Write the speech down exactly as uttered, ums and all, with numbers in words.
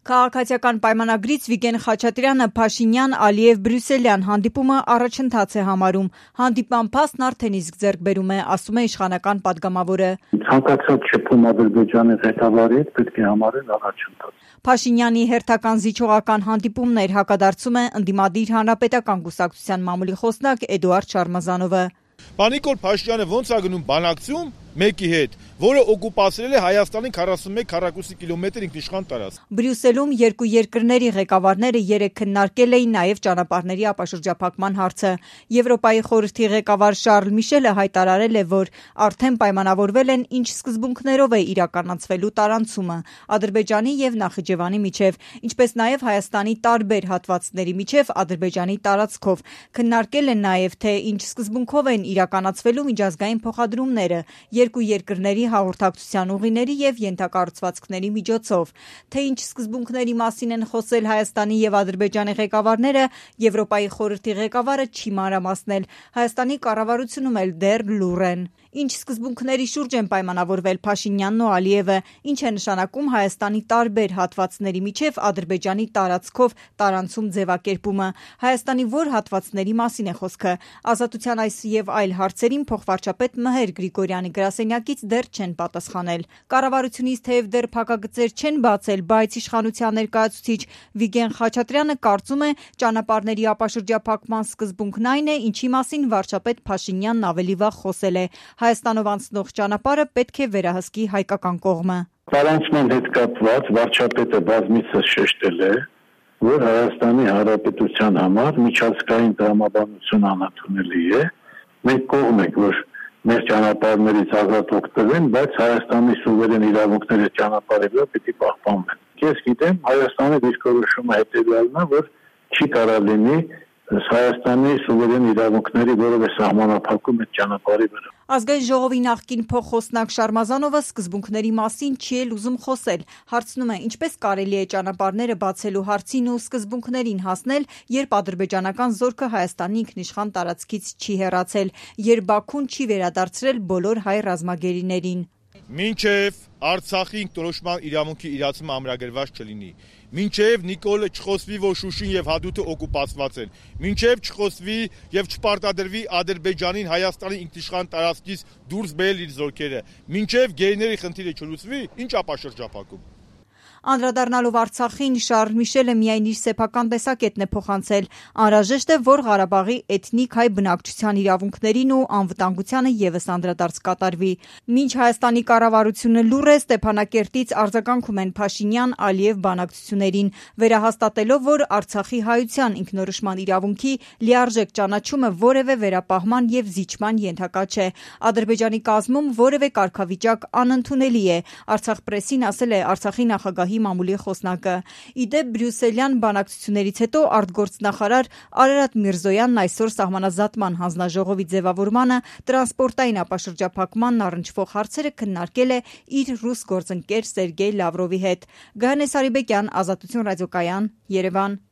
Քաղաքացիական պայմանագրից Վիգեն Խաչատրյանը Փաշինյան-Ալիև-Բրյուսելյան հանդիպումը առաջընթաց է համարում։ Հանդիպման փաստն արդեն իսկ ձեռք բերում է, ասում է իշխանական պատգամավորը։ Ցանկացած շփում Ադրբեջանի ղեկավարի հետ պետք է համարել առաջընթաց։ Փաշինյանի հերթական զիջողական հանդիպումներ հակադարձում է ընդդիմադիր հանրապետական կուսակցության մամուլի խոսնակ Էդուարդ Շարմազանովը։ Նիկոլ Փաշինյանը ոնց է գնում բանակցում մեկի հետ, որը օկուպացրել է Հայաստանի քառասունմեկ քառակուսի կիլոմետր ինքնիշխան տարածք։ Բրյուսելում երկու երկրների ղեկավարները երեկ քննարկել էին նաև ճանապարհների ապաշրջափակման հարցը։ Եվրոպայի խորհրդի ղեկավար Շարլ Միշելը հայտարարել է, որ արդեն պայմանավորվել են ինչ սկզբունքներով է իրականացվելու տարանցումը Ադրբեջանի եւ Նախիջևանի միջև, ինչպես նաև Հայաստանի տարբեր հատվածների միջև Ադրբեջանի տարածքով։ Քննարկել են նաև, թե ինչ սկզբունքով են իրականացվելու միջազգային փոխադրումները երկու երկրների հաղորդակցության ուղիների եւ ենթակառուցվածքների միջոցով։ Թե ինչ սկզբունքների մասին են խոսել Հայաստանի եւ Ադրբեջանի ղեկավարները, Եվրոպայի խորհրդի ղեկավարը չի մանրամասնել։ Հայաստանի կառավարությունում էլ դեռ լուռ են։ Ինչ սկզբունքների շուրջ են պայմանավորվել Փաշինյանն ու Ալիևը, ինչ է նշանակում Հայաստանի տարբեր հատվածների միջև Ադրբեջանի տարածքով տարանցում ձևակերպումը, Հայաստանի որ հատվածների մասին է խոսքը։ Ազատության այս եւ այլ հարցերին փոխվարչապետ Մհեր Գրիգորյանի գրասենյակից դեռ չեն պատասխանել։ Կառավարությունից թեև դեռ փակագծեր չեն բացել, բայց իշխանության ներկայացուցիչ Վիգեն Խաչատրյանը կարծում է, ճանապարհների ապաշրջափակման սկզբունքն այն է, ինչի մասին վարչապետ Փաշինյանն ավելի վաղ խոսել է։ Հայաստանով անցնող ճանապարհը պետք է վերահսկի հայկական կողմը։ Տարանցման հետ կապված վարչապետը բազմիցս շեշտել է, որ Հայաստանի Հանրապետության համար միջազգային տրամաբանություն անընդունելի է։ Մենք կողմ ենք, որ մեր ճանապարհներից ազատ օգտվեն, բայց Հայաստանի սուվերեն իրավունքները ճանապարհի վրա պետք է պահպանվեն։ Ես գիտեմ, Հայաստանի դիրքորոշումը հետևյալն է, որ չի կարող լինի Հայաստանի սուվերեն իրավունքների որևէ սահմանափակում այդ ճանապարհի վրա։ Ազգային ժողովի նախկին փոխխոսնակ Շարմազանովը սկզբունքների մասին չի էլ ուզում խոսել։ Հարցնում է, ինչպես կարելի է ճանապարհները բացելու հարցին ու սկզբունքներին հասնել, երբ ադրբեջանական զորքը Հայաստանի ինքնիշխան տարածքից չի հեռացել, երբ Բաքուն չի վերադարձրել բոլոր հայ ռազմագերիներին։ Մինչև Արցախի ինքնորոշման իրավունքի իրացումը ամրագրված չլինի, մինչև Նիկոլը չխոսվի, որ Շուշին եւ Հադրութը օկուպացված են, մինչև չխոսվի եւ չպարտադրվի Ադրբեջանին Հայաստանի ինքնիշխան տարածքից դուրս բերել իր զորքերը, մինչև գերիների խնդիրը չլուծվի, ինչ ապաշրջափակում։ Անդրադառնալով Արցախին, Շարլ Միշելը միայն իր սեփական տեսակետն է փոխանցել։ Անհրաժեշտ է, որ Ղարաբաղի էթնիկ հայ բնակչության իրավունքներին ու անվտանգությանը ևս անդրադարձ կատարվի։ Մինչ Հայաստանի կառավարությունը լուռ է, Ստեփանակերտից արձագանքում են Փաշինյան, Ալիև բանակցություններին, վերահաստատելով, որ Արցախի հայության ինքնորոշման իրավունքի լիարժեք ճանաչումը որևէ վերապահման եւ զիջման ենթակա չէ։ Ադրբեջանի կազմում որևէ կարգավիճակ անընդունելի է, Արցախ պրեսին ասել է Արցախի նախագահի մամուլի խոսնակը։ Իդեպ Բրյուսելյան բանակցություններից հետո արտգործնախարար Արարատ Միրզոյանն այսօր սահմանազատման հանձնաժողովի ձևավորմանը տրանսպորտային ապաշրջափակմանն առնչվող հարցերը քննարկել է իր ռուս գործընկեր Սերգեյ Լավրովի հետ։ Գայանե Սարիբեկյան, Ազատություն ռադիոկայան, Երևան։